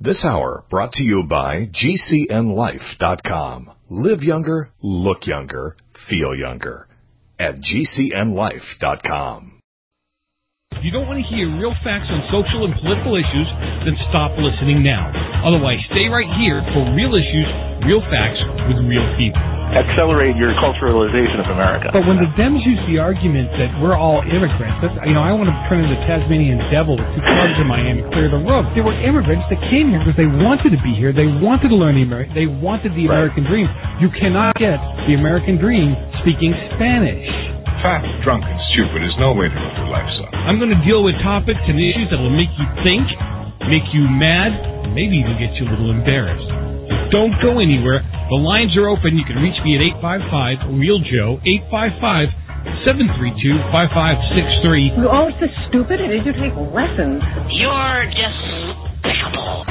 This hour brought to you by GCNLife.com. Live younger, look younger, feel younger. At GCNLife.com. If you don't want to hear real facts on social and political issues, then stop listening now. Otherwise, stay right here for real issues, real facts with real people. Accelerate your culturalization of America. But when the Dems use the argument that we're all immigrants, I want to turn into the Tasmanian devil with two clubs in Miami, clear the road. There were immigrants that came here because they wanted to be here. They wanted to learn they wanted the American dream. You cannot get the American dream speaking Spanish. Fat, drunk, and stupid is no way to live your life, son. I'm going to deal with topics and issues that will make you think, make you mad, and maybe even get you a little embarrassed. So don't go anywhere. The lines are open. You can reach me at 855-REAL-JOE, 855-732-5563. You're always so stupid. I need you to take lessons. You're despicable.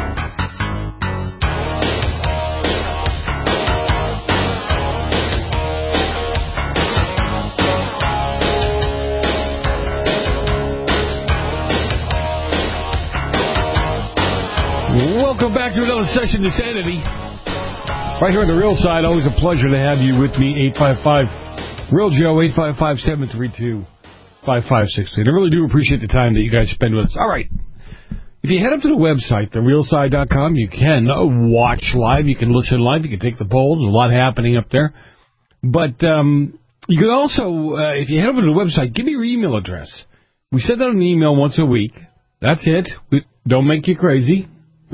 Welcome back to another session of Sanity. Right here on the Real Side, always a pleasure to have you with me, 855-REAL-JOE, 855-732-5563. I really do appreciate the time that you guys spend with us. All right. If you head up to the website, therealside.com, you can watch live, you can listen live, you can take the polls. There's a lot happening up there. But you can also, if you head over to the website, give me your email address. We send out an email once a week. That's it. Don't make you crazy.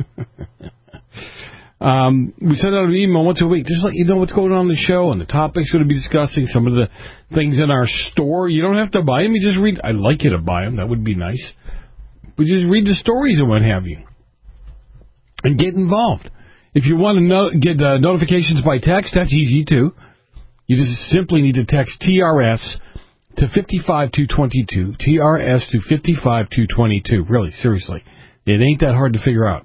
We send out an email once a week, just let you know what's going on in the show and the topics we're going to be discussing, some of the things in our store. You don't have to buy them, you just read. I'd like you to buy them, that would be nice. But just read the stories and what have you. And get involved. If you want to get notifications by text, that's easy too. You just simply need to text TRS to 55222. TRS to 55222. Really, seriously. It ain't that hard to figure out.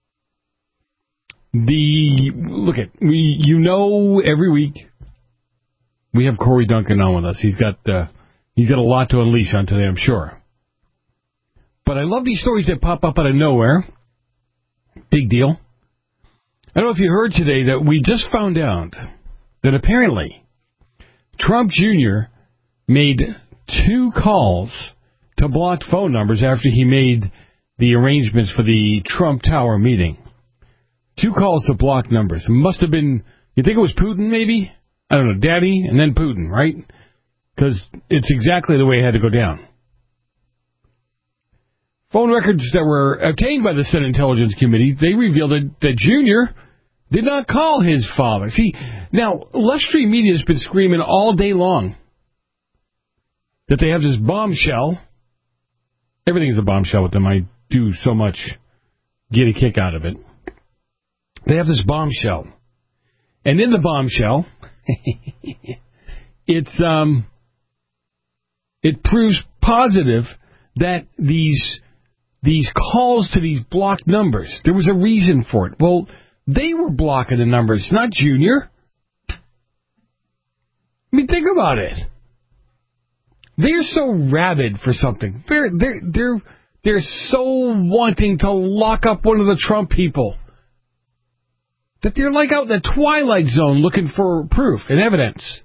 Every week we have Corey Duncan on with us. He's got a lot to unleash on today, I'm sure. But I love these stories that pop up out of nowhere. Big deal. I don't know if you heard today that we just found out that apparently Trump Jr. made 2 calls to blocked phone numbers after he made the arrangements for the Trump Tower meeting. 2 calls to block numbers. Must have been, you think it was Putin maybe? I don't know, Daddy and then Putin, right? Because it's exactly the way it had to go down. Phone records that were obtained by the Senate Intelligence Committee, they revealed that Jr. did not call his father. See, now, left-stream media has been screaming all day long that they have this bombshell. Everything's a bombshell with them. I do so much get a kick out of it. They have this bombshell. And in the bombshell, it proves positive that these calls to these blocked numbers, there was a reason for it. Well, they were blocking the numbers, not Junior. I mean, think about it. They're so rabid for something. They're so wanting to lock up one of the Trump people that they're like out in the Twilight Zone looking for proof and evidence.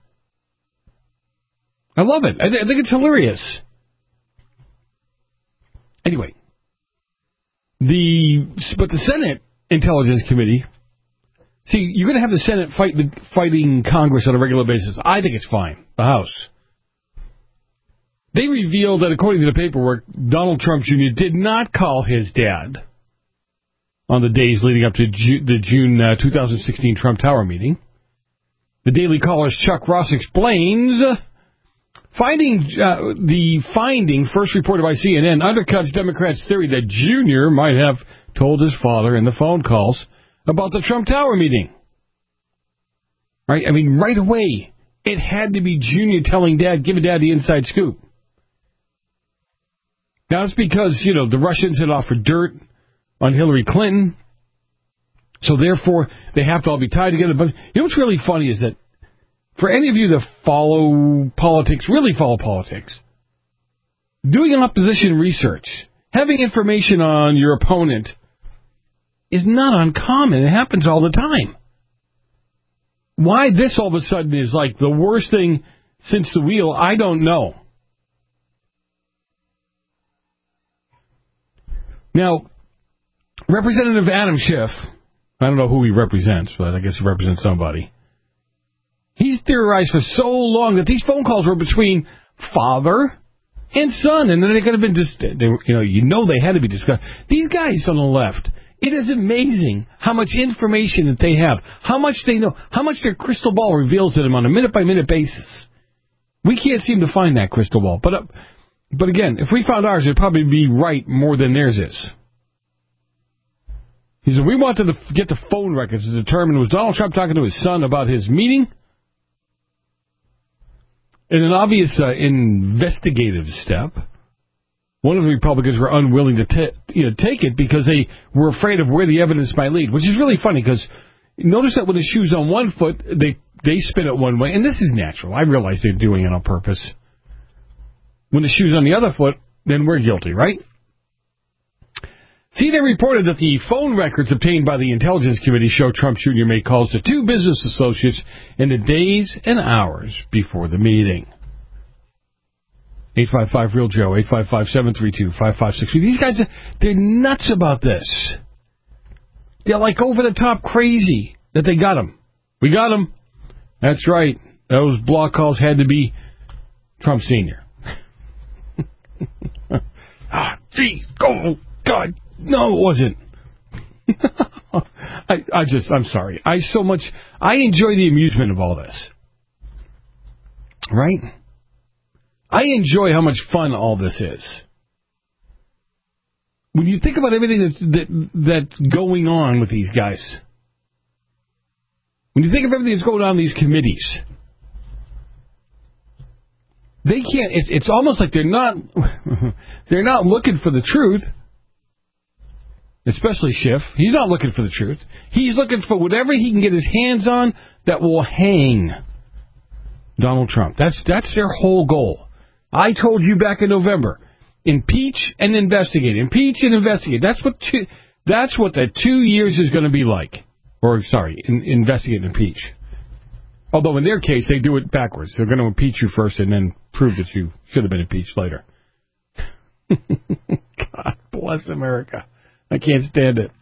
I love it. I think it's hilarious. Anyway, but the Senate Intelligence Committee, see, you're going to have the Senate fighting Congress on a regular basis. I think it's fine. The House. They revealed that, according to the paperwork, Donald Trump Jr. did not call his dad on the days leading up to the June 2016 Trump Tower meeting. The Daily Caller's Chuck Ross explains, the finding, first reported by CNN, undercuts Democrats' theory that Jr. might have told his father in the phone calls about the Trump Tower meeting. Right? I mean, right away, it had to be Jr. telling Dad, giving Dad the inside scoop. Now, it's because, the Russians had offered dirt on Hillary Clinton, so therefore they have to all be tied together. But what's really funny is that for any of you that follow politics, doing opposition research, having information on your opponent is not uncommon. It happens all the time. Why this all of a sudden is like the worst thing since the wheel, I don't know. Now, Representative Adam Schiff, I don't know who he represents, but I guess he represents somebody. He's theorized for so long that these phone calls were between father and son, and then they could have been, they had to be discussed. These guys on the left, it is amazing how much information that they have, how much they know, how much their crystal ball reveals to them on a minute-by-minute basis. We can't seem to find that crystal ball. But again, if we found ours, it'd probably be right more than theirs is. He said, we wanted to get the phone records to determine was Donald Trump talking to his son about his meeting? In an obvious investigative step, one of the Republicans were unwilling to take it because they were afraid of where the evidence might lead, which is really funny because notice that when the shoe's on one foot, they spin it one way, and this is natural. I realize they're doing it on purpose. When the shoe's on the other foot, then we're guilty, right? CNN reported that the phone records obtained by the Intelligence Committee show Trump Jr. made calls to two business associates in the days and hours before the meeting. 855-REAL-JOE, 855-732-5563. These guys, they're nuts about this. They're like over-the-top crazy that they got him. We got him. That's right. Those block calls had to be Trump Sr. Geez, oh, God. No, it wasn't. I'm sorry. I enjoy the amusement of all this. Right? I enjoy how much fun all this is. When you think about everything that's going on with these guys, when you think of everything that's going on in these committees, they can't, it's almost like they're not looking for the truth. Especially Schiff. He's not looking for the truth. He's looking for whatever he can get his hands on that will hang Donald Trump. That's their whole goal. I told you back in November, impeach and investigate. Impeach and investigate. That's what the 2 years is going to be like. Investigate and impeach. Although in their case, they do it backwards. They're going to impeach you first and then prove that you should have been impeached later. God bless America. I can't stand it.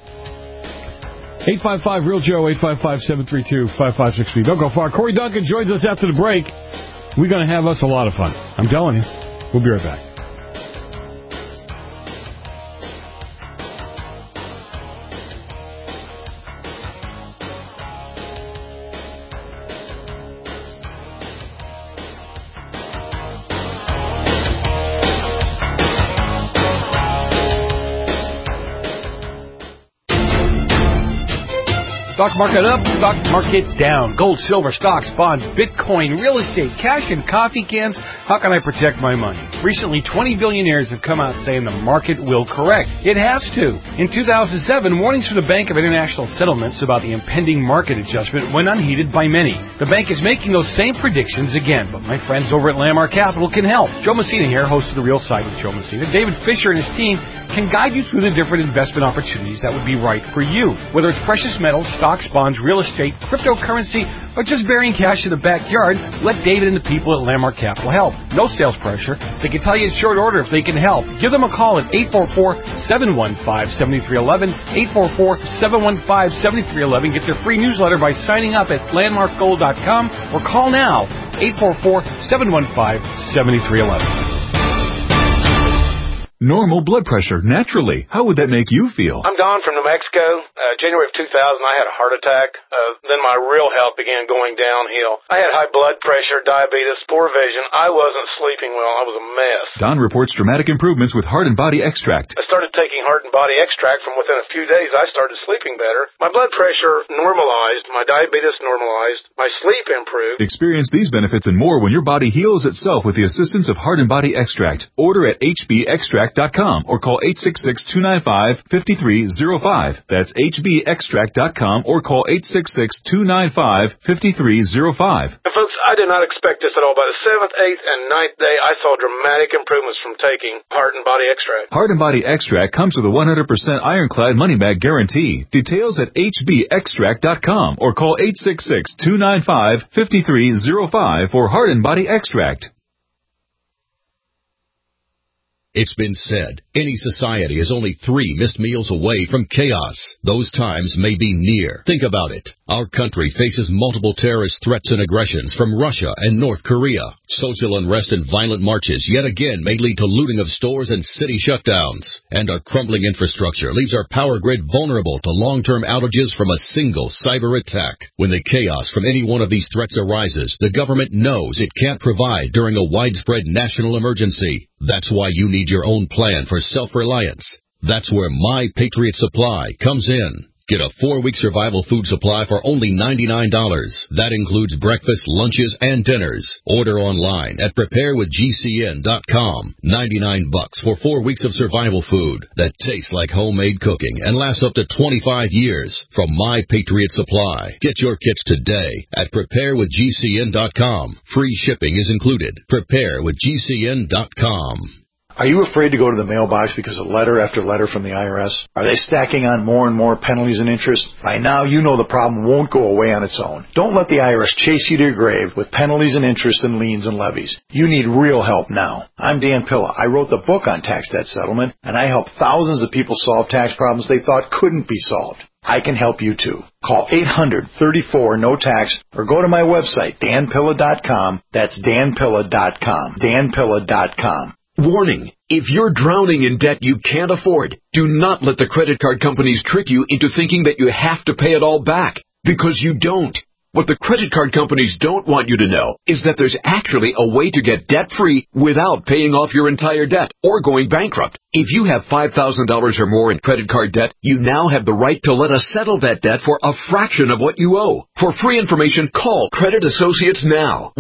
855-REAL-JOE, 855-732-5563. Don't go far. Corey Duncan joins us after the break. We're going to have us a lot of fun. I'm telling you. We'll be right back. Stock market up, stock market down. Gold, silver, stocks, bonds, Bitcoin, real estate, cash, and coffee cans. How can I protect my money? Recently, 20 billionaires have come out saying the market will correct. It has to. In 2007, warnings from the Bank of International Settlements about the impending market adjustment went unheeded by many. The bank is making those same predictions again, but my friends over at Landmark Capital can help. Joe Messina here, host of The Real Side with Joe Messina. David Fisher and his team can guide you through the different investment opportunities that would be right for you. Whether it's precious metals, stocks, bonds, real estate, cryptocurrency, or just burying cash in the backyard, let David and the people at Landmark Capital help. No sales pressure. They can tell you in short order if they can help. Give them a call at 844-715-7311, 844-715-7311. Get their free newsletter by signing up at landmarkgold.com or call now, 844-715-7311. Normal blood pressure, naturally. How would that make you feel? I'm Don from New Mexico. January of 2000, I had a heart attack. Then my real health began going downhill. I had high blood pressure, diabetes, poor vision. I wasn't sleeping well. I was a mess. Don reports dramatic improvements with Heart and Body Extract. I started taking Heart and Body Extract. From within a few days, I started sleeping better. My blood pressure normalized. My diabetes normalized. My sleep improved. Experience these benefits and more when your body heals itself with the assistance of Heart and Body Extract. Order at hbextract.com. hbextract.com or call 866-295-5305. That's hbextract.com or call 866-295-5305. And folks, I did not expect this at all. By the 7th, 8th, and 9th day, I saw dramatic improvements from taking Heart and Body Extract. Heart and Body Extract comes with a 100% ironclad money-back guarantee. Details at hbextract.com or call 866-295-5305 for Heart and Body Extract. It's been said, any society is only 3 missed meals away from chaos. Those times may be near. Think about it. Our country faces multiple terrorist threats and aggressions from Russia and North Korea. Social unrest and violent marches yet again may lead to looting of stores and city shutdowns. And our crumbling infrastructure leaves our power grid vulnerable to long-term outages from a single cyber attack. When the chaos from any one of these threats arises, the government knows it can't provide during a widespread national emergency. That's why you need your own plan for self-reliance. That's where My Patriot Supply comes in. Get a 4-week survival food supply for only $99. That includes breakfast, lunches, and dinners. Order online at preparewithgcn.com. $99 for 4 weeks of survival food that tastes like homemade cooking and lasts up to 25 years from My Patriot Supply. Get your kits today at preparewithgcn.com. Free shipping is included. Preparewithgcn.com. Are you afraid to go to the mailbox because of letter after letter from the IRS? Are they stacking on more and more penalties and interest? By now, you know the problem won't go away on its own. Don't let the IRS chase you to your grave with penalties and interest and liens and levies. You need real help now. I'm Dan Pilla. I wrote the book on tax debt settlement, and I help thousands of people solve tax problems they thought couldn't be solved. I can help you too. Call 800-34-NO-TAX or go to my website, danpilla.com. That's danpilla.com. danpilla.com. Warning, if you're drowning in debt you can't afford, do not let the credit card companies trick you into thinking that you have to pay it all back, because you don't. What the credit card companies don't want you to know is that there's actually a way to get debt-free without paying off your entire debt or going bankrupt. If you have $5,000 or more in credit card debt, you now have the right to let us settle that debt for a fraction of what you owe. For free information, call Credit Associates now.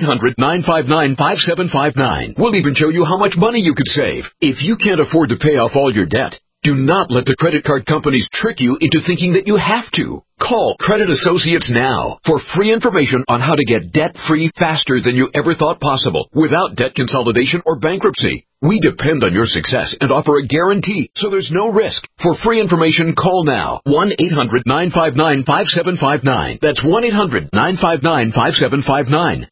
1-800-959-5759. We'll even show you how much money you could save. If you can't afford to pay off all your debt, do not let the credit card companies trick you into thinking that you have to. Call Credit Associates now for free information on how to get debt-free faster than you ever thought possible without debt consolidation or bankruptcy. We depend on your success and offer a guarantee, so there's no risk. For free information, call now. 1-800-959-5759. That's 1-800-959-5759.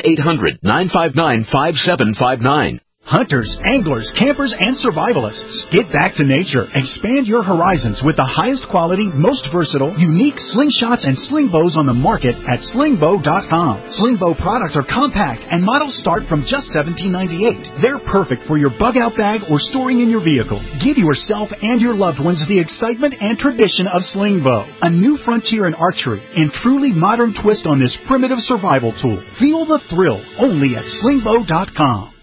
1-800-959-5759. Hunters, anglers, campers, and survivalists. Get back to nature. Expand your horizons with the highest quality, most versatile, unique slingshots and sling bows on the market at slingbow.com. Slingbow products are compact and models start from just $17.98. They're perfect for your bug-out bag or storing in your vehicle. Give yourself and your loved ones the excitement and tradition of Slingbow, a new frontier in archery and truly modern twist on this primitive survival tool. Feel the thrill only at slingbow.com.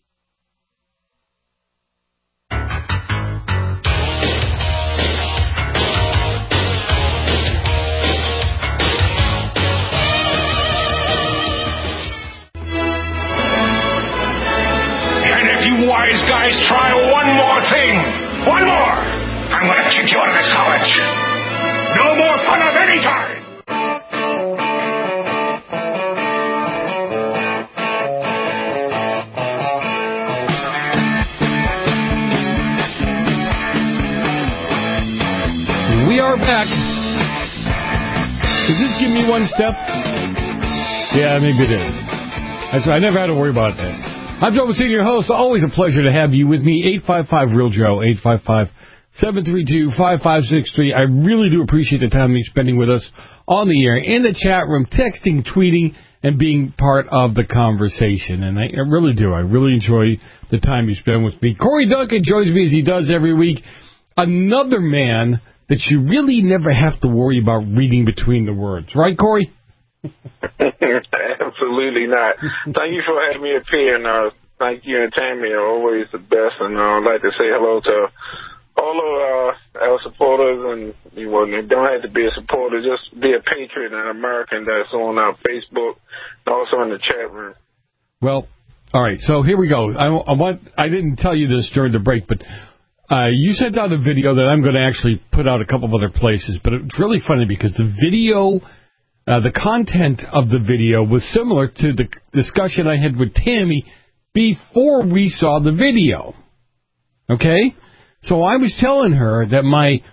Wise guys, try one more thing. One more. I'm going to kick you out of this college. No more fun of any kind. We are back. Does this give me one step? Yeah, maybe it is. That's right. I never had to worry about this. I'm Joe Messina, your host. Always a pleasure to have you with me. 855-REAL-JOE, 855-732-5563. I really do appreciate the time you're spending with us on the air, in the chat room, texting, tweeting, and being part of the conversation. And I really do. I really enjoy the time you spend with me. Corey Duncan joins me as he does every week. Another man that you really never have to worry about reading between the words. Right, Corey? Absolutely not. Thank you for having me appear, and thank you and Tammy are always the best, and I'd like to say hello to all of our supporters, and you don't have to be a supporter, just be a patriot and an American that's on our Facebook and also in the chat room. Well, All right, so here we go. I didn't tell you this during the break, but you sent out a video that I'm going to actually put out a couple of other places. But it's really funny because the video, the content of the video was similar to the discussion I had with Tammy before we saw the video. Okay? So I was telling her that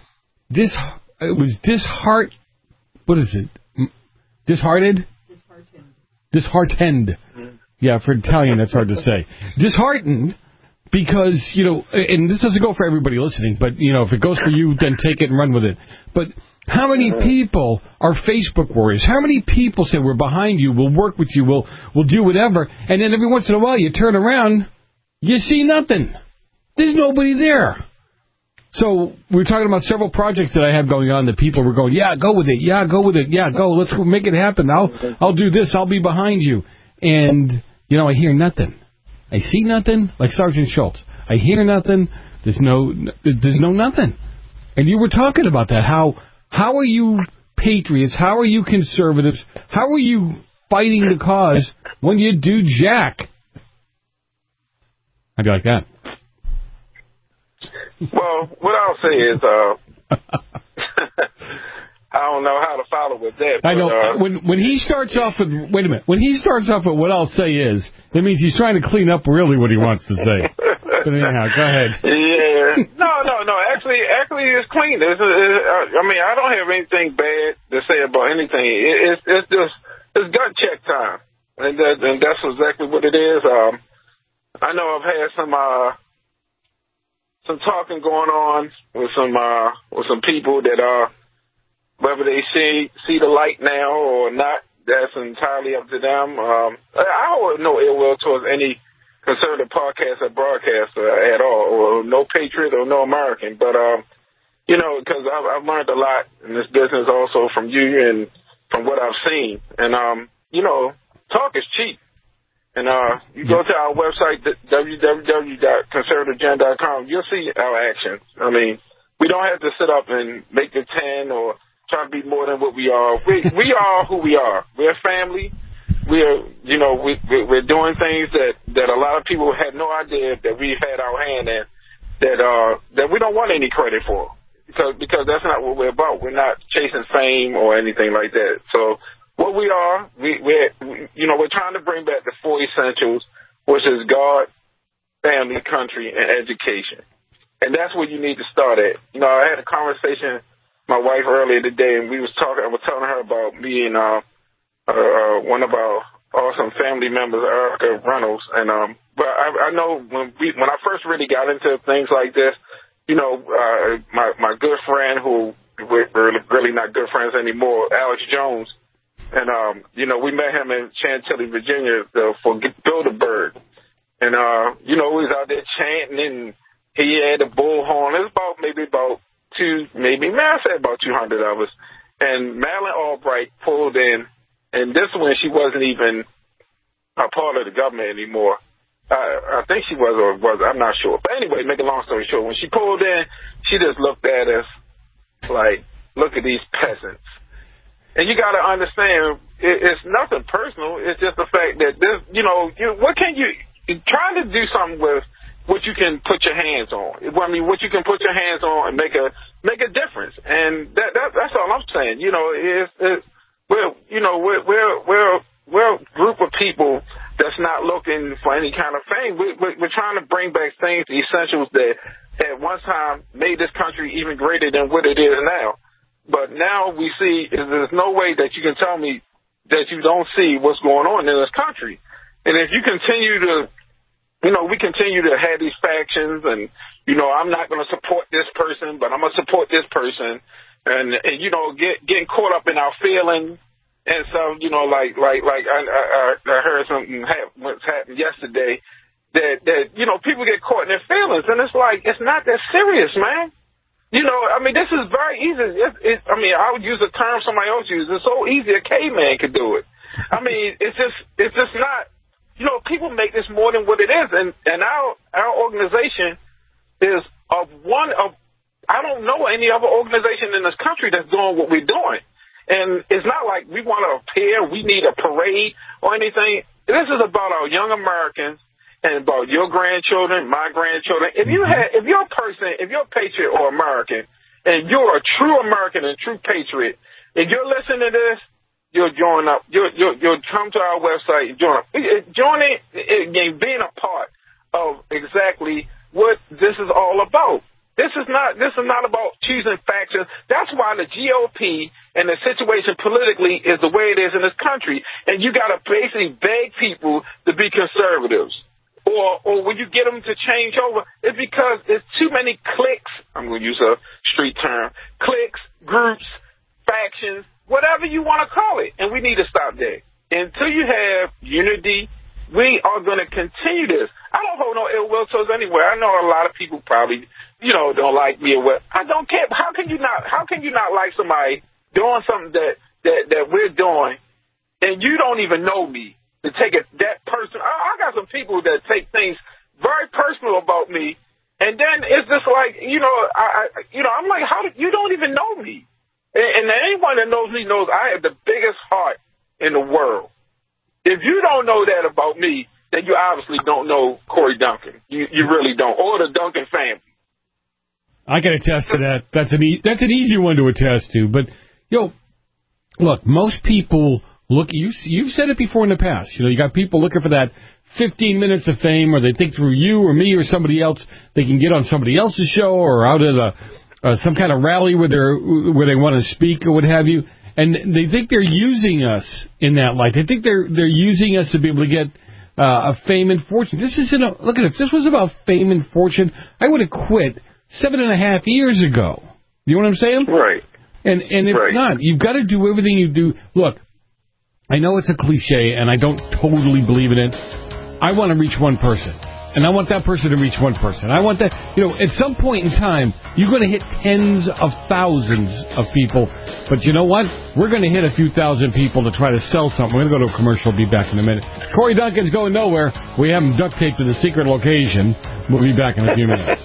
Disheartened. Yeah, for Italian, that's hard to say. Disheartened because, and this doesn't go for everybody listening, but, if it goes for you, then take it and run with it. But how many people are Facebook warriors? How many people say we're behind you, we'll work with you, we'll do whatever, and then every once in a while you turn around, you see nothing. There's nobody there. So we're talking about several projects that I have going on that people were going, yeah, go with it, yeah, go with it, yeah, go, let's go make it happen. I'll do this, I'll be behind you. And, I hear nothing. I see nothing, like Sergeant Schultz. I hear nothing. There's no nothing. And you were talking about that. How are you patriots? How are you conservatives? How are you fighting the cause when you do jack? How'd you like that? Well, what I'll say is, I don't know how to follow with that. I know. When he starts off with, wait a minute. When he starts off with what I'll say is, it means he's trying to clean up really what he wants to say. But anyhow, go ahead. Yeah. No. Actually, it's clean. I don't have anything bad to say about anything. It's just gut check time, and that's exactly what it is. I know I've had some talking going on with some people that whether they see the light now or not, that's entirely up to them. I hold no ill will towards any conservative podcast or broadcaster at all, or no patriot or no American. But, because I've learned a lot in this business also from you and from what I've seen. And, talk is cheap. And you go to our website, www.conservativegen.com, you'll see our actions. I mean, we don't have to sit up and make the 10 or try to be more than what we are. We are who we are. We're family. We're doing things that a lot of people had no idea that we've had our hand in, that we don't want any credit for, because that's not what we're about. We're not chasing fame or anything like that. So what we are, we're trying to bring back the four essentials, which is God, family, country, and education. And that's where you need to start at. I had a conversation with my wife earlier today, and I was telling her about me and one of our awesome family members, Erica Reynolds. And but I know when I first really got into things like this, my good friend, who we're really not good friends anymore, Alex Jones, and we met him in Chantilly, Virginia, for Bilderberg, and we was out there chanting, and he had a bullhorn. It was about 200 of us, and Madeleine Albright pulled in, and this one she wasn't even a part of the government anymore. I think she was, or was, I'm not sure. But anyway, make a long story short, when she pulled in, she just looked at us like, look at these peasants. And you got to understand, it's nothing personal. It's just the fact that what can you try to do something with what you can put your hands on. What you can put your hands on and make a difference. And that's all I'm saying. We're a group of people that's not looking for any kind of fame. We're trying to bring back things, the essentials that at one time made this country even greater than what it is now. But now we see there's no way that you can tell me that you don't see what's going on in this country. And if you continue to, we continue to have these factions, and, I'm not going to support this person, but I'm going to support this person, and getting caught up in our feelings. And so, like I heard something happened yesterday that people get caught in their feelings, and it's like, it's not that serious, man. This is very easy. I would use a term somebody else uses. It's so easy a caveman could do it. It's just not, people make this more than what it is. And our organization is I don't know any other organization in this country that's doing what we're doing. And it's not like we want to appear, we need a parade or anything. This is about our young Americans and about your grandchildren, my grandchildren. If you're a patriot or American, and you're a true American and true patriot, if you're listening to this, you'll join up. You'll come to our website and join up. Joining, being a part of exactly what this is all about. This is not about choosing factions. That's why the GOP and the situation politically is the way it is in this country. And you got to basically beg people to be conservatives. Or when you get them to change over, it's because there's too many cliques. I'm going to use a street term. Cliques, groups, factions, whatever you want to call it. And we need to stop that. Until you have unity, we are going to continue this. I don't hold no ill will towards anywhere. I know a lot of people probably, don't like me or what. I don't care. How can you not like somebody doing something that we're doing and you don't even know me? To take it that personal. I got some people that take things very personal about me, and then it's just like, I'm like, you don't even know me. And anyone that knows me knows I have the biggest heart in the world. If you don't know that about me, then you obviously don't know Corey Duncan. You really don't, or the Duncan family. I can attest to that. That's an easy one to attest to. But look, most people. Look, you've said it before in the past. You got people looking for that 15 minutes of fame, or they think through you or me or somebody else, they can get on somebody else's show or out at some kind of rally where they want to speak or what have you, and they think they're using us in that light. They think they're using us to be able to get a fame and fortune. This isn't look at it. If this was about fame and fortune, I would have quit 7.5 years ago. You know what I'm saying? Right. And it's right. Not. You've got to do everything you do. Look. I know it's a cliche, and I don't totally believe in it. I want to reach one person, and I want that person to reach one person. I want that, at some point in time, you're going to hit tens of thousands of people, but you know what? We're going to hit a few thousand people to try to sell something. We're going to go to a commercial. Be back in a minute. Corey Duncan's going nowhere. We have him duct taped to the secret location. We'll be back in a few minutes.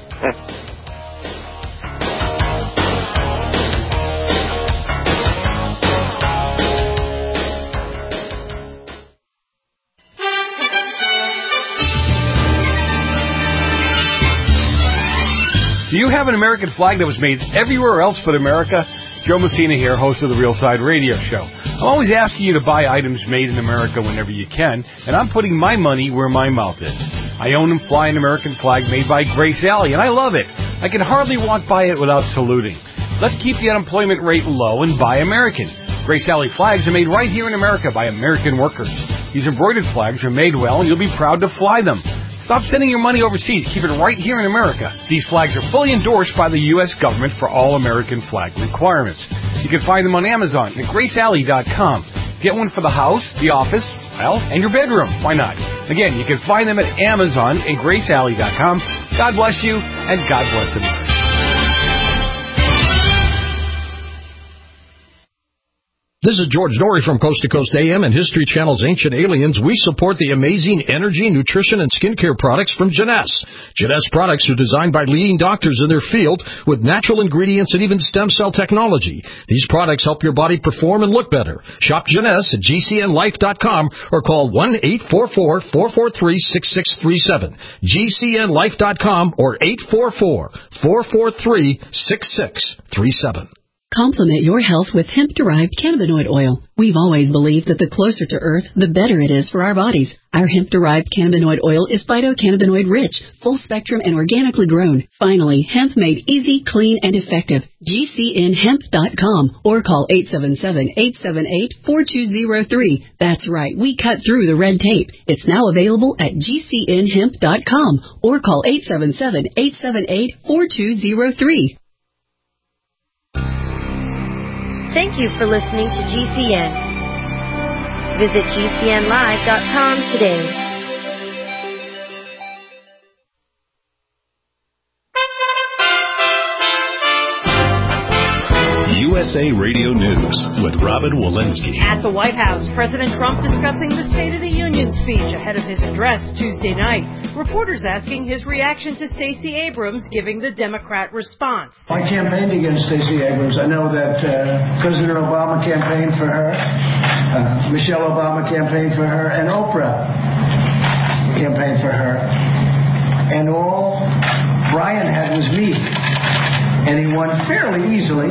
Do you have an American flag that was made everywhere else but America? Joe Messina here, host of the Real Side Radio Show. I'm always asking you to buy items made in America whenever you can, and I'm putting my money where my mouth is. I own and fly an American flag made by Grace Alley, and I love it. I can hardly walk by it without saluting. Let's keep the unemployment rate low and buy American. Grace Alley flags are made right here in America by American workers. These embroidered flags are made well, and you'll be proud to fly them. Stop sending your money overseas. Keep it right here in America. These flags are fully endorsed by the U.S. government for all American flag requirements. You can find them on Amazon at GraceAlley.com. Get one for the house, the office, and your bedroom. Why not? Again, you can find them at Amazon and GraceAlley.com. God bless you, and God bless America. This is George Norrie from Coast to Coast AM and History Channel's Ancient Aliens. We support the amazing energy, nutrition, and skincare products from Jeunesse. Jeunesse products are designed by leading doctors in their field with natural ingredients and even stem cell technology. These products help your body perform and look better. Shop Jeunesse at GCNlife.com or call 1-844-443-6637. GCNlife.com or 844-443-6637. Complement your health with hemp-derived cannabinoid oil. We've always believed that the closer to Earth, the better it is for our bodies. Our hemp-derived cannabinoid oil is phytocannabinoid-rich, full-spectrum, and organically grown. Finally, hemp made easy, clean, and effective. GCNhemp.com or call 877-878-4203. That's right, we cut through the red tape. It's now available at GCNhemp.com or call 877-878-4203. Thank you for listening to GCN. Visit GCNlive.com today. USA Radio News with Robin Walensky. At the White House, President Trump discussing the State of the Union speech ahead of his address Tuesday night. Reporters asking his reaction to Stacey Abrams giving the Democrat response. I campaigned against Stacey Abrams. I know that President Obama campaigned for her, Michelle Obama campaigned for her, and Oprah campaign for her. And all Brian had was me. And he won fairly easily,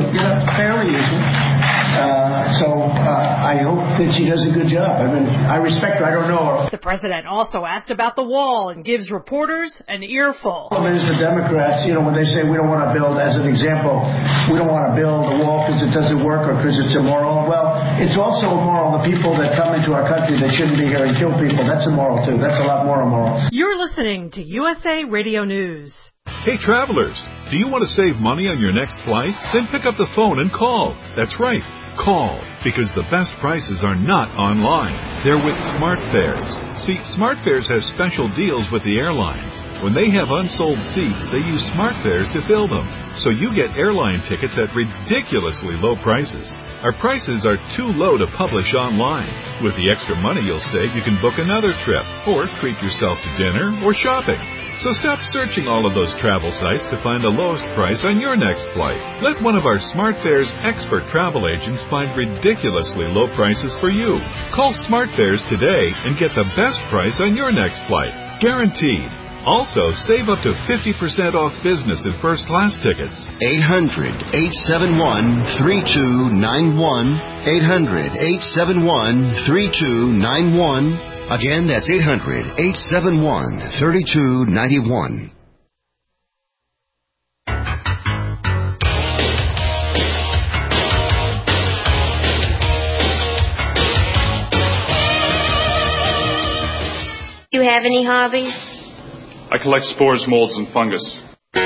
I hope that she does a good job. I mean, I respect her. I don't know her. The president also asked about the wall and gives reporters an earful. The problem is the Democrats, when they say we don't want to build, as an example, we don't want to build a wall because it doesn't work or because it's immoral. Well, it's also immoral, the people that come into our country that shouldn't be here and kill people. That's immoral, too. That's a lot more immoral. You're listening to USA Radio News. Hey, travelers, do you want to save money on your next flight? Then pick up the phone and call. That's right. Call, because the best prices are not online. They're with SmartFares. See, SmartFares has special deals with the airlines. When they have unsold seats, they use SmartFares to fill them. So you get airline tickets at ridiculously low prices. Our prices are too low to publish online. With the extra money you'll save, you can book another trip, or treat yourself to dinner or shopping. So stop searching all of those travel sites to find the lowest price on your next flight. Let one of our SmartFares expert travel agents find ridiculously low prices for you. Call SmartFares today and get the best price on your next flight. Guaranteed. Also, save up to 50% off business and first-class tickets. 800-871-3291. 800-871-3291. Again, that's 800-871-3291. Do you have any hobbies? I collect spores, molds, and fungus.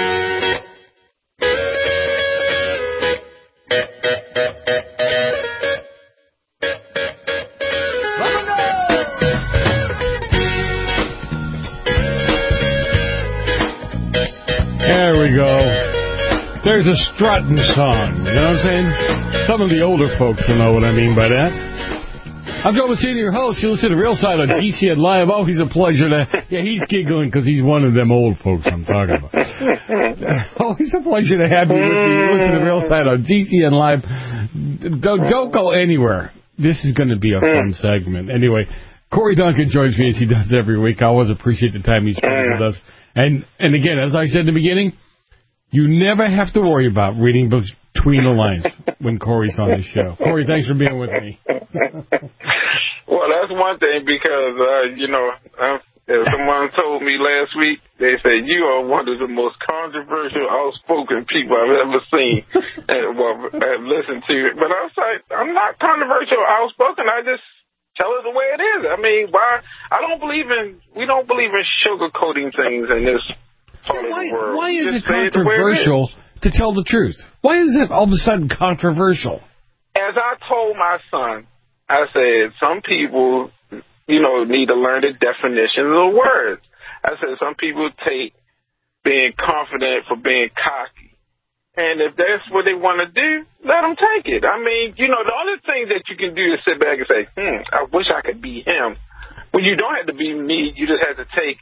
There we go. There's a strutting song. You know what I'm saying? Some of the older folks will know what I mean by that. I'm Joe Messina, your host. You listen to Real Side on GCN Live. Always a pleasure to... Yeah, he's giggling because he's one of them old folks I'm talking about. Always a pleasure to have you with me. You listen to Real Side on GCN Live. Don't go anywhere. This is going to be a fun segment. Anyway, Corey Duncan joins me as he does every week. I always appreciate the time he spends with us. And again, as I said in the beginning, you never have to worry about reading between the lines when Corey's on the show. Corey, thanks for being with me. Well, that's one thing because, someone told me last week, they said, you are one of the most controversial, outspoken people I've ever seen and have listened to. But I was like, I'm not controversial, outspoken. I just tell it the way it is. I mean, we don't believe in sugarcoating things in this part of the world. Why is it controversial to tell the truth? Why is it all of a sudden controversial? As I told my son, I said, some people, need to learn the definition of the words. I said, some people take being confident for being cocky. And if that's what they want to do, let them take it. I mean, the only thing that you can do is sit back and say, I wish I could be him. Well, you don't have to be me. You just have to take,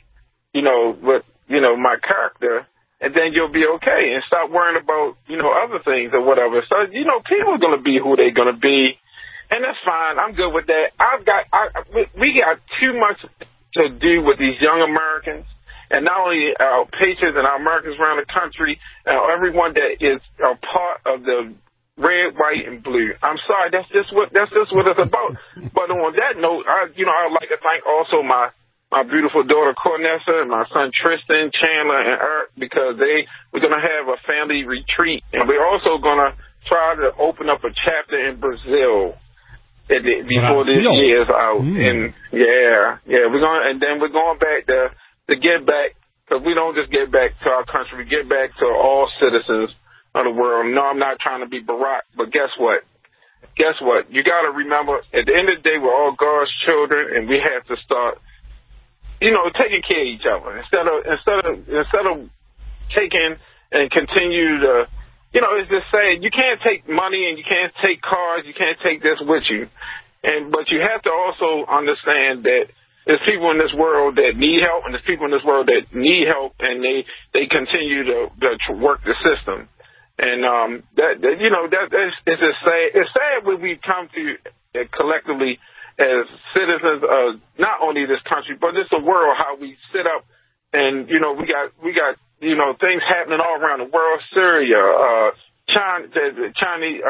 my character, and then you'll be okay and stop worrying about, other things or whatever. So, people are going to be who they're going to be, and that's fine. I'm good with that. We got too much to do with these young Americans. And not only our patriots and our Americans around the country, everyone that is a part of the red, white, and blue. I'm sorry, that's just what it's about. But on that note, I'd like to thank also my beautiful daughter Cornessa and my son Tristan, Chandler, and Eric, because we're going to have a family retreat, and we're also going to try to open up a chapter in Brazil before this year is out. And we're going back to get back, because we don't just get back to our country, we get back to all citizens of the world. No, I'm not trying to be Barack, but guess what? You got to remember, at the end of the day, we're all God's children, and we have to start, taking care of each other instead of taking and continue to, it's just saying you can't take money and you can't take cars, you can't take this with you, but you have to also understand that there's people in this world that need help, and there's people in this world that need help, and they continue to work the system. And that's just sad. It's sad when we come to collectively as citizens of not only this country, but just the world, how we sit up and, you know, we got, you know, things happening all around the world, Syria, Chinese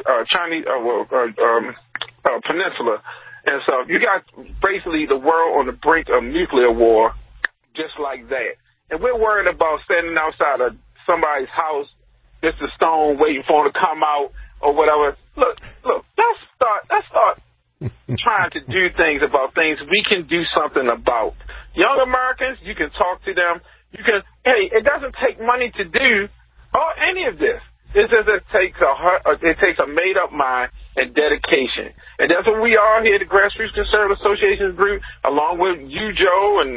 peninsula. And so you got basically the world on the brink of nuclear war, just like that. And we're worried about standing outside of somebody's house, just a stone waiting for them to come out or whatever. Look, let's start trying to do things about things we can do something about. Young Americans, you can talk to them. Hey, it doesn't take money to do any of this. It just it takes a made-up mind and dedication. And that's what we are here at the Grassroots Conservative Association Group, along with you, Joe, and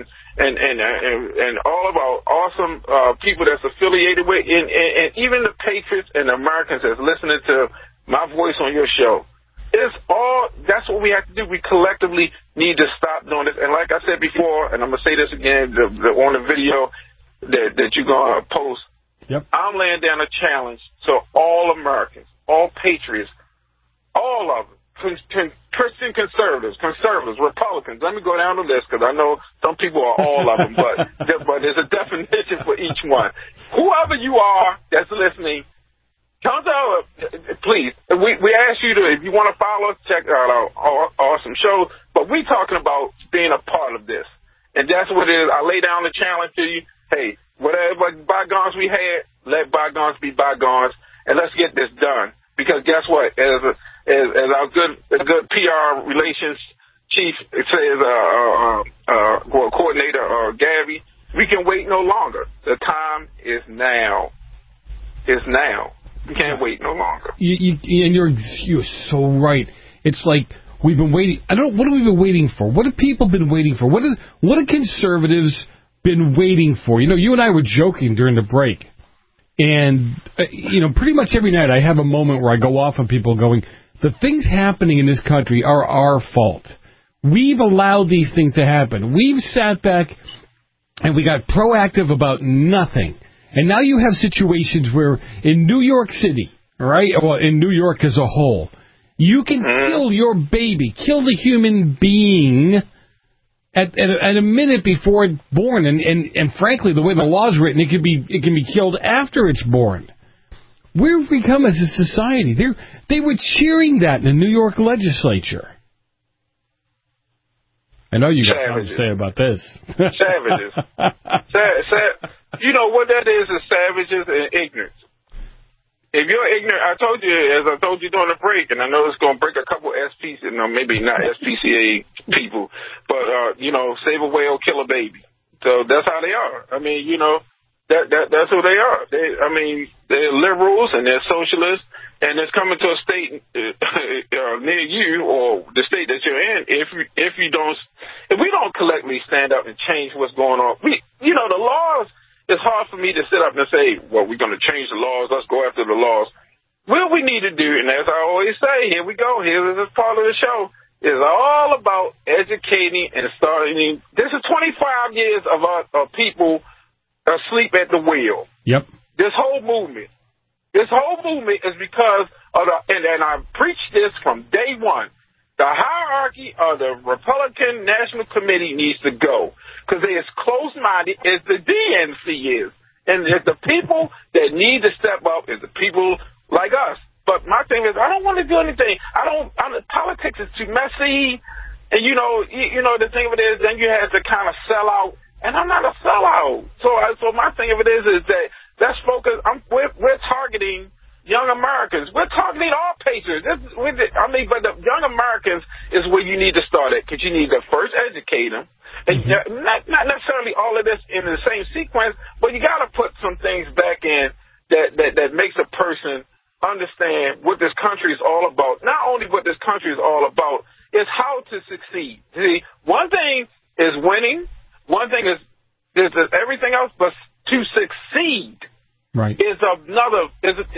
all of our awesome people that's affiliated with, and even the patriots and the Americans that's listening to my voice on your show. That's what we have to do. We collectively need to stop doing this. And like I said before, and I'm going to say this again on the video that you're going to post, yep. I'm laying down a challenge to all Americans, all patriots, all of them, Christian conservatives, Republicans. Let me go down the list because I know some people are all of them, but there's a definition for each one. Whoever you are that's listening, come to please. We ask you to, if you want to follow us, check out our awesome show. But we talking about being a part of this, and that's what it is. I lay down the challenge to you. Hey, whatever bygones we had, let bygones be bygones, and let's get this done. Because guess what? As our good PR relations chief says, coordinator Gabby, we can wait no longer. The time is now. It's now. We can't wait no longer. And you're so right. It's like we've been waiting. I don't know, what have we been waiting for? What have people been waiting for? What have conservatives been waiting for? You know, you and I were joking during the break. And, you know, pretty much every night I have a moment where I go off on people going, the things happening in this country are our fault. We've allowed these things to happen. We've sat back and we got proactive about nothing. And now you have situations where in New York City, right, well, in New York as a whole, you can kill your baby, kill the human being at a minute before it's born. And frankly, the way the law is written, it can be killed after it's born. Where have we come as a society? They were cheering that in the New York legislature. I know you got something to say about this. Savages. You know what that is savages and ignorance. If you're ignorant, as I told you during the break, and I know it's going to break a couple SPCA, maybe not SPCA people, but, save a whale, kill a baby. So that's how they are. I mean, you know, that's who they are. They're liberals and they're socialists, and it's coming to a state near you or the state that you're in. If we don't collectively stand up and change what's going on, the laws. It's hard for me to sit up and say, well, we're going to change the laws. Let's go after the laws. What we need to do, and as I always say, here we go. Here's this part of the show. Is all about educating and starting. This is 25 years of people asleep at the wheel. Yep. This whole movement is because of and I preached this from day one. The hierarchy of the Republican National Committee needs to go because they're as close-minded as the DNC is. And the people that need to step up is the people like us. But my thing is, I don't want to do anything. Politics is too messy. And, you know, the thing of it is, then you have to kind of sell out. And I'm not a sellout. So my thing of it is that let's focus. We're targeting young Americans. We're targeting all patriots. But the young Americans is where you need to start at because you need to first educate them. And not necessarily all of this in the same sequence, but you got to put some things back in that makes a person understand what this country is all about. Not only what this country is all about, is how to succeed. See, one thing is winning. One thing is everything else, but to succeed. Right. It's another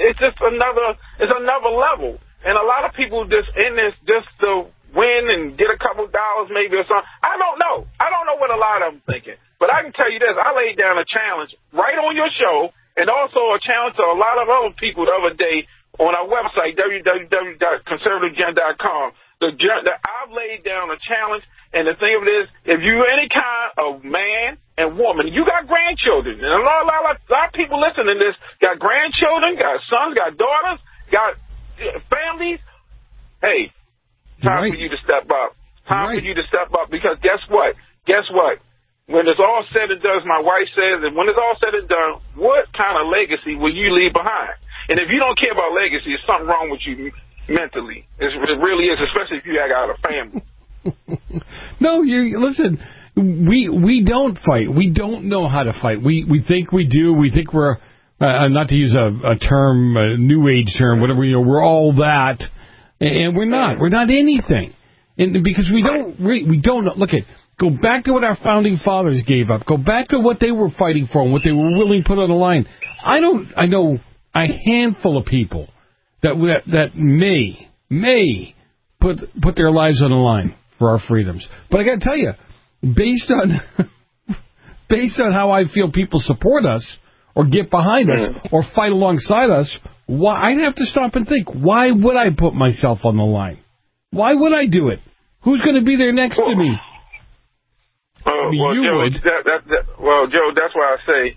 level. And a lot of people just in this just to win and get a couple dollars maybe or something. I don't know what a lot of them thinking. But I can tell you this, I laid down a challenge right on your show and also a challenge to a lot of other people the other day on our website, www.conservativegen.com. I've laid down a challenge, and the thing of it is, if you're any kind of man and woman, you got grandchildren, and a lot of people listening to this got grandchildren, got sons, got daughters, got families. Hey, time for you to step up. Time for you to step up, because guess what? When it's all said and done, as my wife says, and when it's all said and done, what kind of legacy will you leave behind? And if you don't care about legacy, there's something wrong with you mentally. It really is, especially if you got a family. No, listen, we don't fight. We don't know how to fight. We think we do. We think we're, not to use a term, a new age term, whatever, we're all that. And we're not. We're not anything. And because we don't know. Look, go back to what our founding fathers gave up. Go back to what they were fighting for and what they were willing to put on the line. I know a handful of people that may put their lives on the line for our freedoms. But I got to tell you, based on how I feel people support us or get behind us or fight alongside us, I'd have to stop and think, why would I put myself on the line? Why would I do it? Who's going to be there next to me? Joe, would. Joe, that's why I say,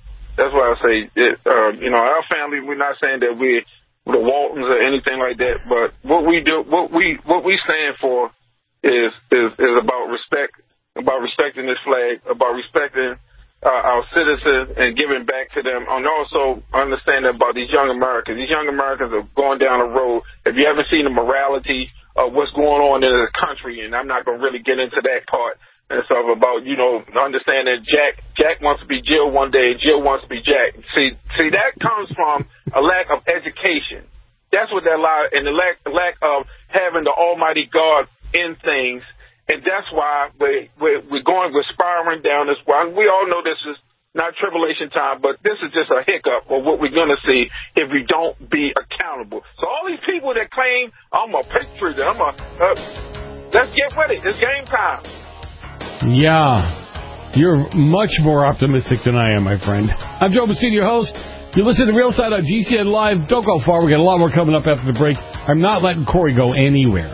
our family, we're not saying that we're the Waltons or anything like that, but what we stand for is about respect, about respecting this flag, about respecting our citizens and giving back to them, and also understanding about these young Americans. These young Americans are going down the road. If you haven't seen the morality of what's going on in the country, and I'm not going to really get into that part and stuff about, understanding Jack wants to be Jill one day, and Jill wants to be Jack. See, that comes from a lack of education. That's what that lie, and the lack of having the Almighty God in things. And that's why we're spiraling down this one. We all know this is not tribulation time, but this is just a hiccup of what we're going to see if we don't be accountable. So all these people that claim, I'm a patriot, let's get with it. It's game time. Yeah, you're much more optimistic than I am, my friend. I'm Joe Messina, your host. You listen to Real Side on GCN Live. Don't go far. We got a lot more coming up after the break. I'm not letting Corey go anywhere.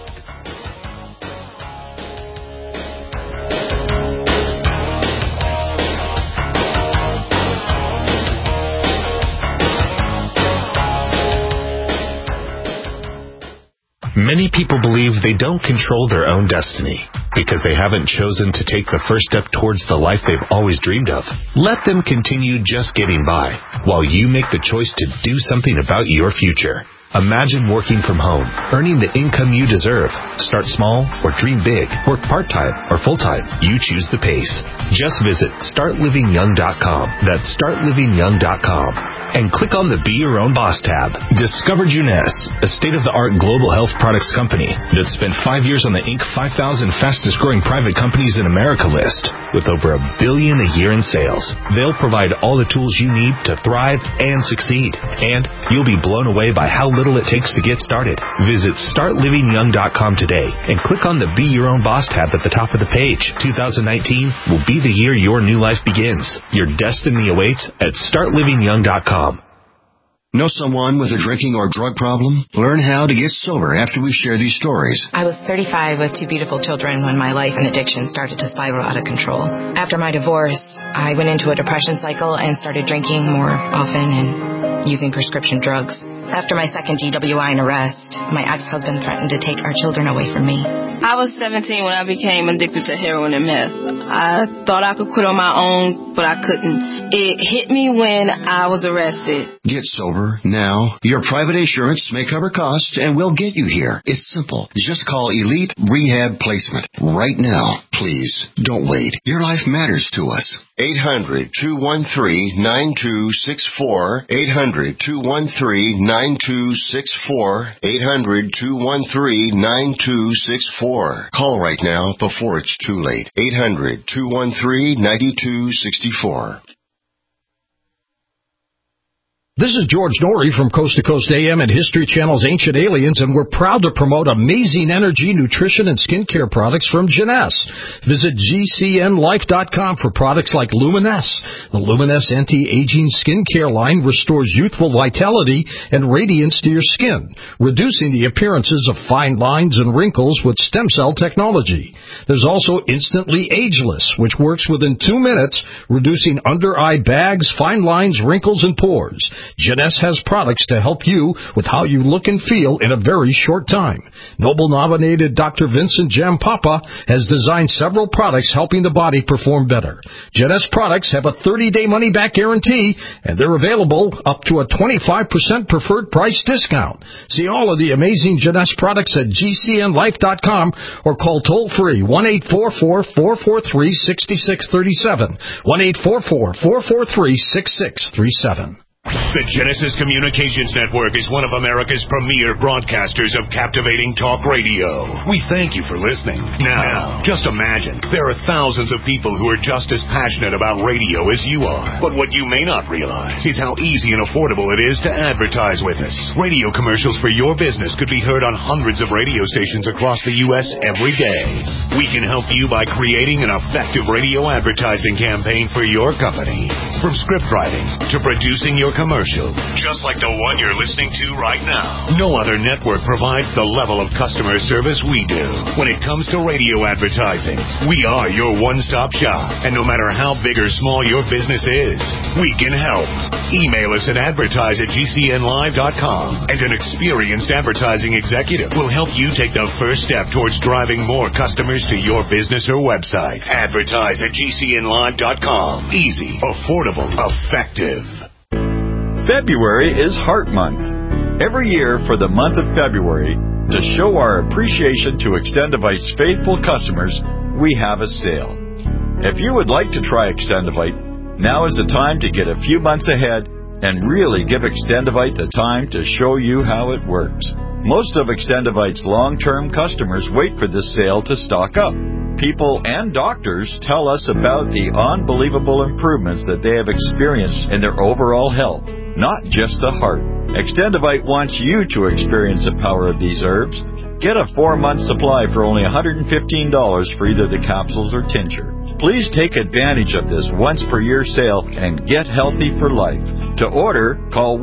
Many people believe they don't control their own destiny because they haven't chosen to take the first step towards the life they've always dreamed of. Let them continue just getting by while you make the choice to do something about your future. Imagine working from home, earning the income you deserve. Start small or dream big. Work part-time or full-time. You choose the pace. Just visit StartLivingYoung.com. That's StartLivingYoung.com. And click on the Be Your Own Boss tab. Discover Jeunesse, a state-of-the-art global health products company that spent 5 years on the Inc. 5,000 fastest-growing private companies in America list with over $1 billion a year in sales. They'll provide all the tools you need to thrive and succeed. And you'll be blown away by how little it takes to get started. Visit StartLivingYoung.com today and click on the Be Your Own Boss tab at the top of the page. 2019 will be the year your new life begins. Your destiny awaits at StartLivingYoung.com. Know someone with a drinking or drug problem? Learn how to get sober after we share these stories. I was 35 with 2 beautiful children when my life and addiction started to spiral out of control. After my divorce, I went into a depression cycle and started drinking more often and using prescription drugs. After my second DWI and arrest, my ex-husband threatened to take our children away from me. I was 17 when I became addicted to heroin and meth. I thought I could quit on my own, but I couldn't. It hit me when I was arrested. Get sober now. Your private insurance may cover costs and we'll get you here. It's simple. Just call Elite Rehab Placement right now. Please, don't wait. Your life matters to us. 800-213-9264. 800-213-9264. 800-213-9264. Call right now before it's too late. 800-213-9264. This is George Norrie from Coast to Coast AM and History Channel's Ancient Aliens, and we're proud to promote amazing energy, nutrition, and skincare products from Jeunesse. Visit GCNLife.com for products like Luminesse. The Luminesse anti-aging skincare line restores youthful vitality and radiance to your skin, reducing the appearances of fine lines and wrinkles with stem cell technology. There's also Instantly Ageless, which works within 2 minutes, reducing under-eye bags, fine lines, wrinkles, and pores. Jeunesse has products to help you with how you look and feel in a very short time. Nobel-nominated Dr. Vincent Jampapa has designed several products helping the body perform better. Jeunesse products have a 30-day money-back guarantee, and they're available up to a 25% preferred price discount. See all of the amazing Jeunesse products at GCNLife.com or call toll-free 1-844-443-6637, 1-844-443-6637. The Genesis Communications Network is one of America's premier broadcasters of captivating talk radio. We thank you for listening. Now, just imagine, there are thousands of people who are just as passionate about radio as you are. But what you may not realize is how easy and affordable it is to advertise with us. Radio commercials for your business could be heard on hundreds of radio stations across the U.S. every day. We can help you by creating an effective radio advertising campaign for your company. From script writing to producing your commercial, just like the one you're listening to right now. No other network provides the level of customer service we do. When it comes to radio advertising, we are your one-stop shop. And no matter how big or small your business is, we can help. Email us at advertise@gcnlive.com, and an experienced advertising executive will help you take the first step towards driving more customers to your business or website. Advertise@gcnlive.com. Easy, affordable, effective. February is Heart Month. Every year for the month of February, to show our appreciation to Extendivite's faithful customers, we have a sale. If you would like to try Extendivite, now is the time to get a few months ahead and really give Extendivite the time to show you how it works. Most of Extendivite's long-term customers wait for this sale to stock up. People and doctors tell us about the unbelievable improvements that they have experienced in their overall health, not just the heart. Extendivite wants you to experience the power of these herbs. Get a 4-month supply for only $115 for either the capsules or tincture. Please take advantage of this once-per-year sale and get healthy for life. To order, call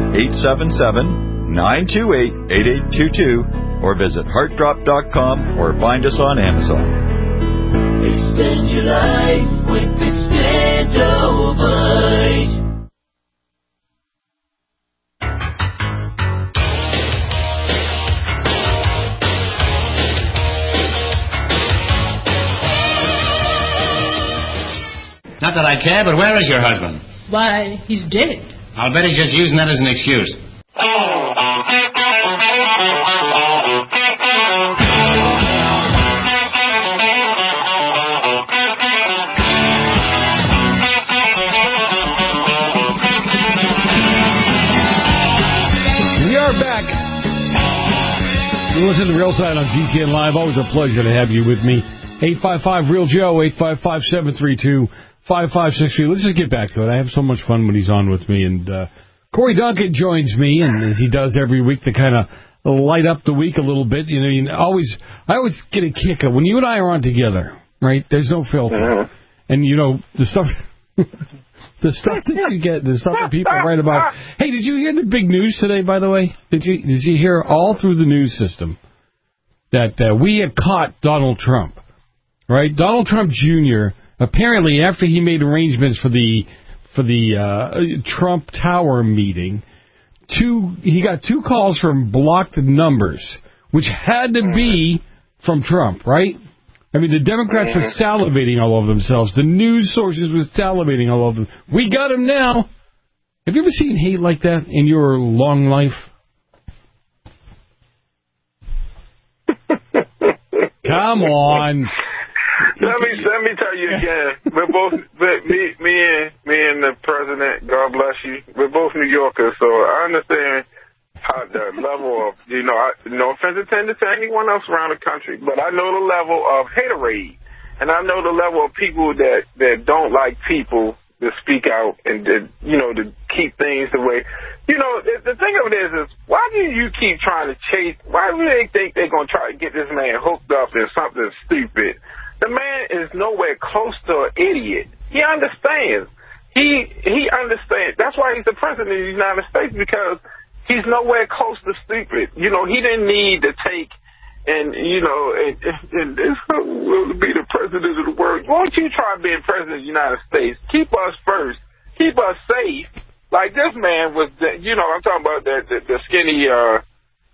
1-877-928-8822 or visit heartdrop.com or find us on Amazon. Extend your life with Extendivite. Not that I care, but where is your husband? Why, he's dead. I'll bet he's just using that as an excuse. We are back. You listen to Real Side on GCN Live. Always a pleasure to have you with me. 855-REAL-JOE, 855-732-5563. Let's just get back to it. I have so much fun when he's on with me. And Corey Duncan joins me, and as he does every week, to kind of light up the week a little bit. You know, I always get a kick of when you and I are on together, right? There's no filter. And, you know, the stuff... The stuff that you get, the stuff that people write about. Hey, did you hear the big news today, by the way? Did you hear all through the news system that we had caught Donald Trump, right? Donald Trump Jr., apparently after he made arrangements for the Trump Tower meeting, he got 2 calls from blocked numbers, which had to be from Trump, right? I mean, the Democrats were salivating all over themselves. The news sources were salivating all over them. We got him now. Have you ever seen hate like that in your long life? Come on. Let me tell you again. We're both me and the president. God bless you. We're both New Yorkers, so I understand how the level of, no offense intended to anyone else around the country, but I know the level of haterade, and I know the level of people that don't like people to speak out and to keep things the way. You know, the thing of it is why do you keep trying to chase? Why do they think they're going to try to get this man hooked up in something stupid? The man is nowhere close to an idiot. He understands. He understands. That's why he's the president of the United States, because he's nowhere close to stupid. You know, he didn't need to take and this will be the president of the world. Why don't you try being president of the United States? Keep us first. Keep us safe. Like this man was, I'm talking about the skinny, I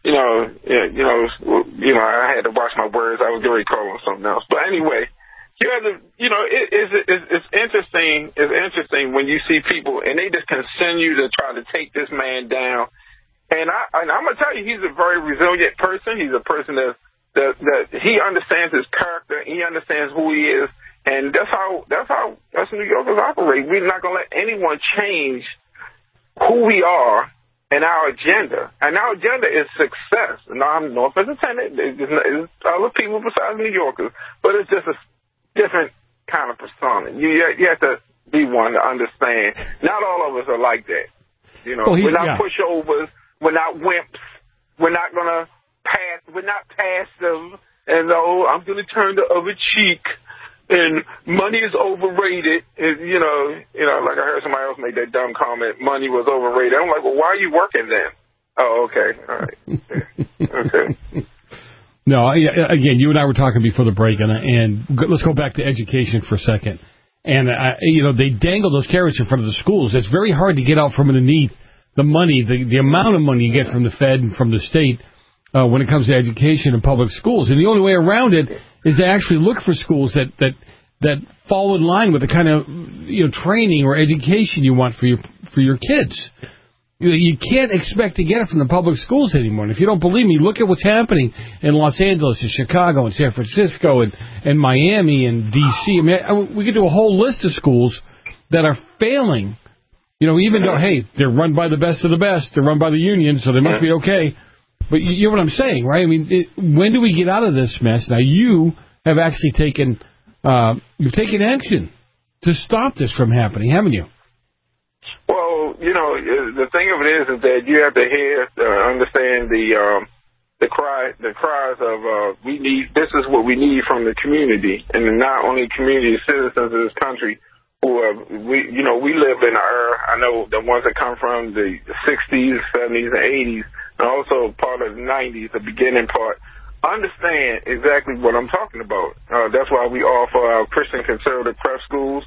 had to watch my words. I was going to call him something else. But anyway, you have to, it's interesting. It's interesting when you see people and they just continue to try to take this man down. And I'm going to tell you, he's a very resilient person. He's a person that he understands his character. He understands who he is. And that's how us New Yorkers operate. We're not going to let anyone change who we are and our agenda. And our agenda is success. Now, I'm North Independent. There's other people besides New Yorkers. But it's just a different kind of persona. You have to be one to understand. Not all of us are like that. We're not pushovers. We're not wimps. We're not going to pass. We're not passive. And, I'm going to turn the other cheek. And money is overrated. And, like I heard somebody else make that dumb comment, money was overrated. I'm like, well, why are you working then? Oh, okay. All right. Okay. No, again, you and I were talking before the break, and let's go back to education for a second. And, they dangle those carrots in front of the schools. It's very hard to get out from underneath the money, the amount of money you get from the Fed and from the state when it comes to education in public schools. And the only way around it is to actually look for schools that fall in line with the kind of training or education you want for your kids. You can't expect to get it from the public schools anymore. And if you don't believe me, look at what's happening in Los Angeles and Chicago and San Francisco and Miami and D.C. I mean, we could do a whole list of schools that are failing. Even though, hey, they're run by the best of the best. They're run by the union, so they must be okay. But you know what I'm saying, right? I mean, when do we get out of this mess? Now, you have actually taken action to stop this from happening, haven't you? Well, the thing of it is that you have to understand the cries of we need. This is what we need from the community, and not only community citizens of this country. We live in an era, I know the ones that come from the 60s, 70s, and 80s, and also part of the 90s, the beginning part, understand exactly what I'm talking about. That's why we offer our Christian conservative prep schools.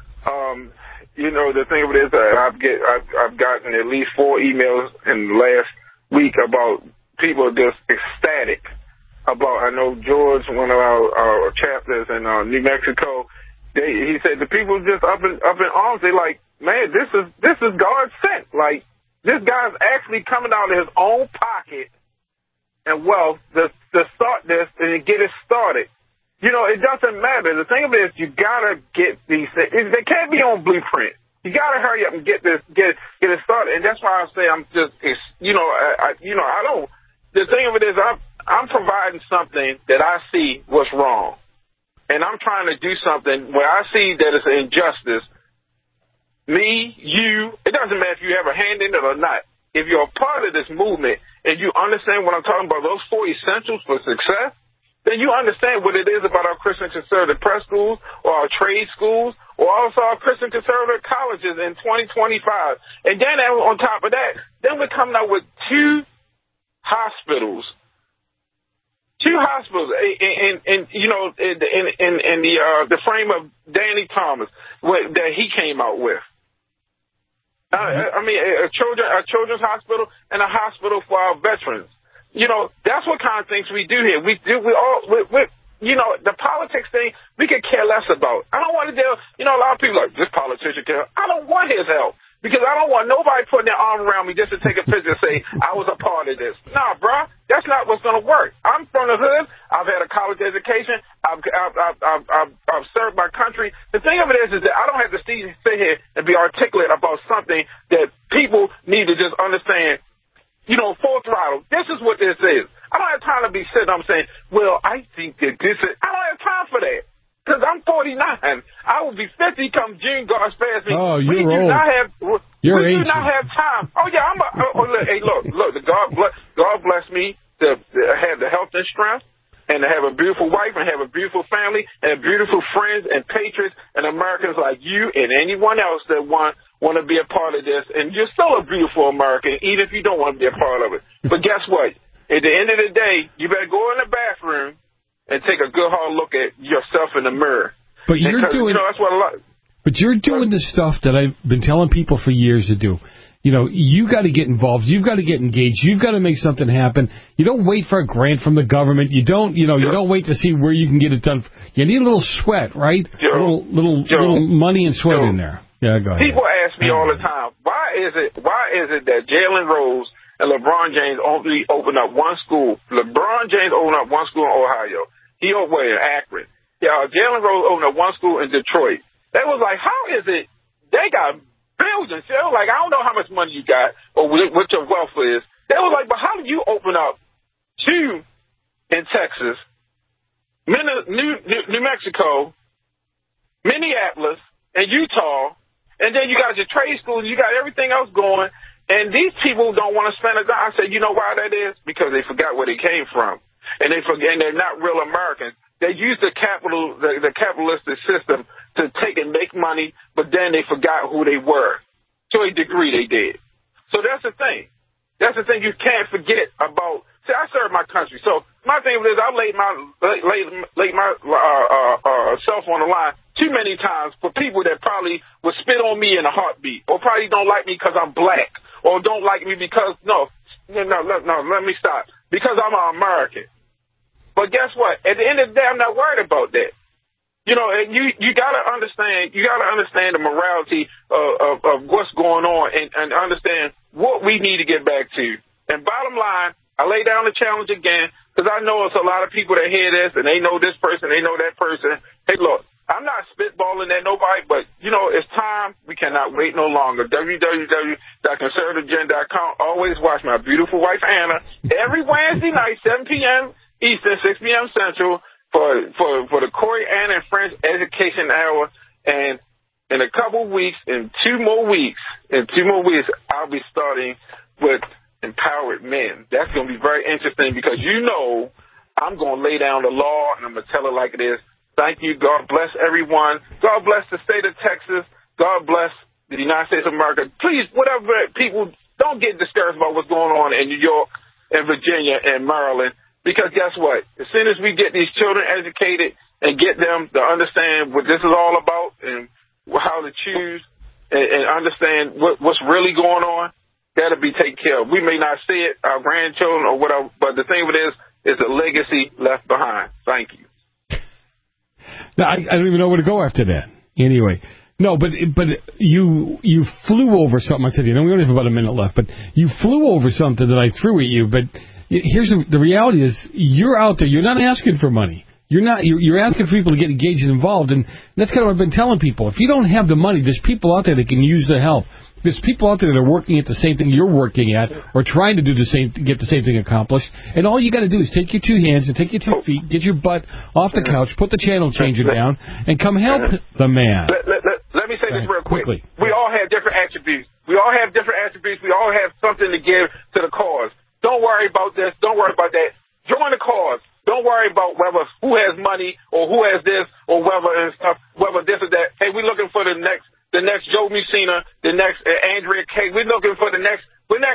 The thing of it is that I've gotten at least 4 emails in the last week about people just ecstatic about, I know George, one of our chapters in New Mexico, he said the people just up in arms. They like, man, this is God sent. Like, this guy's actually coming out of his own pocket and wealth to start this and get it started. It doesn't matter. The thing of it is, you gotta get these things. They can't be on Blueprint. You gotta hurry up and get it started. And that's why I say I'm just, I don't. The thing of it is, I'm providing something that I see what's wrong. And I'm trying to do something where I see that it's an injustice. Me, you, it doesn't matter if you have a hand in it or not. If you're a part of this movement and you understand what I'm talking about, those 4 essentials for success, then you understand what it is about our Christian conservative prep schools or our trade schools or also our Christian conservative colleges in 2025. And then on top of that, then we're coming out with 2 hospitals. 2 hospitals, in the frame of Danny Thomas that he came out with. A children's hospital and a hospital for our veterans. That's what kind of things we do here. The politics thing we could care less about. I don't want to deal. A lot of people are like, this politician care. I don't want his help. Because I don't want nobody putting their arm around me just to take a picture and say, I was a part of this. Nah, bro, that's not what's going to work. I'm from the hood. I've had a college education. I've served my country. The thing of it is that I don't have to sit here and be articulate about something that people need to just understand, full throttle. This is what this is. I don't have time to be sitting up saying, well, I think that this is. I don't have time for that. Because I'm 49. I will be 50 come June. God spares me. Oh, we you're do old. not have. You're we do ancient. not have time. Oh yeah, hey, look. God bless me to have the health and strength, and to have a beautiful wife and have a beautiful family and beautiful friends and patriots and Americans like you and anyone else that want to be a part of this. And you're still a beautiful American, even if you don't want to be a part of it. But guess what? At the end of the day, you better go in the bathroom and take a good hard look at yourself in the mirror. But you're doing, that's what a lot. But you're doing the stuff that I've been telling people for years to do. You got to get involved. You've got to get engaged. You've got to make something happen. You don't wait for a grant from the government. You don't wait to see where you can get it done. You need a little sweat, right? A little money and sweat in there. Yeah, go ahead. People ask me all the time, why is it that Jalen Rose and LeBron James only open up one school? LeBron James opened up one school in Ohio. He opened in Akron. Jalen Rose opened up one school in Detroit. They was like, how is it they got billions? They was like, I don't know how much money you got or what your wealth is. They was like, but how did you open up two in Texas, New Mexico, Minneapolis, and Utah, and then you got your trade schools, you got everything else going, and these people don't want to spend a dime. I said, you know why that is? Because they forgot where they came from, and they're not real Americans. They use the capitalistic system to take and make money, but then they forgot who they were. To a degree, they did. So that's the thing. That's the thing you can't forget about. See, I serve my country. So my thing is, I laid my self on the line too many times for people that probably would spit on me in a heartbeat, or probably don't like me because I'm black, or don't like me because let me stop. Because I'm an American. But guess what? At the end of the day, I'm not worried about that. And you gotta understand. You gotta understand the morality of what's going on, and understand what we need to get back to. And bottom line, I lay down the challenge again because I know it's a lot of people that hear this and they know this person, they know that person. Hey, look, I'm not spitballing at nobody, but it's time. We cannot wait no longer. www.conservativegen.com. Always watch my beautiful wife Anna every Wednesday night, 7 p.m. Eastern, 6 p.m. Central, for the Corey, Anna, and Friends Education Hour. And in a couple weeks, in 2 more weeks, I'll be starting with Empowered Men. That's going to be very interesting because I'm going to lay down the law and I'm going to tell it like it is. Thank you. God bless everyone. God bless the state of Texas. God bless the United States of America. Please, whatever people, don't get discouraged about what's going on in New York and Virginia and Maryland. Because guess what? As soon as we get these children educated and get them to understand what this is all about and how to choose and understand what's really going on, that'll be taken care of. We may not see it, our grandchildren or whatever, but the thing of it is a legacy left behind. Thank you. No, I don't even know where to go after that. Anyway. No, but you flew over something. I said, we only have about a minute left, but you flew over something that I threw at you, but here's the reality is you're out there. You're not asking for money. You're asking for people to get engaged and involved, and that's kind of what I've been telling people. If you don't have the money, there's people out there that can use the help. There's people out there that are working at the same thing you're working at, or trying to do get the same thing accomplished. And all you got to do is take your 2 hands and take your 2 feet, get your butt off the couch, put the channel changer down, and come help the man. Let me say this real quickly. We all have different attributes. We all have something to give to the cause. Don't worry about this. Don't worry about that. Join the cause. Don't worry about who has money or who has this or whether this or that. Hey, we're looking for the next Joe Mussina, the next Andrea Kay. We're not looking for the next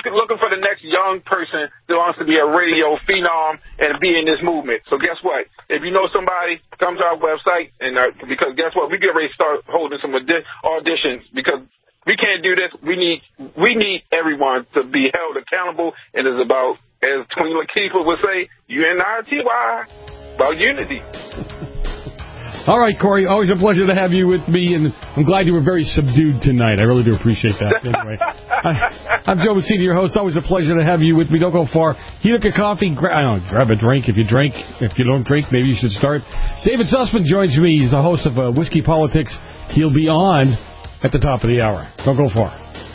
young person that wants to be a radio phenom and be in this movement. So guess what? If you know somebody, come to our website because guess what? We get ready to start holding some auditions because we can't do this. We need everyone to be held accountable, and it's about, as Queen Latifah would say, UNITY, about unity. All right, Corey, always a pleasure to have you with me, and I'm glad you were very subdued tonight. I really do appreciate that. Anyway, I'm Joe Mussina, your host. Always a pleasure to have you with me. Don't go far. Heat up your coffee. Grab a drink. If you drink, if you don't drink, maybe you should start. David Sussman joins me. He's the host of Whiskey Politics. He'll be on at the top of the hour. Don't go far.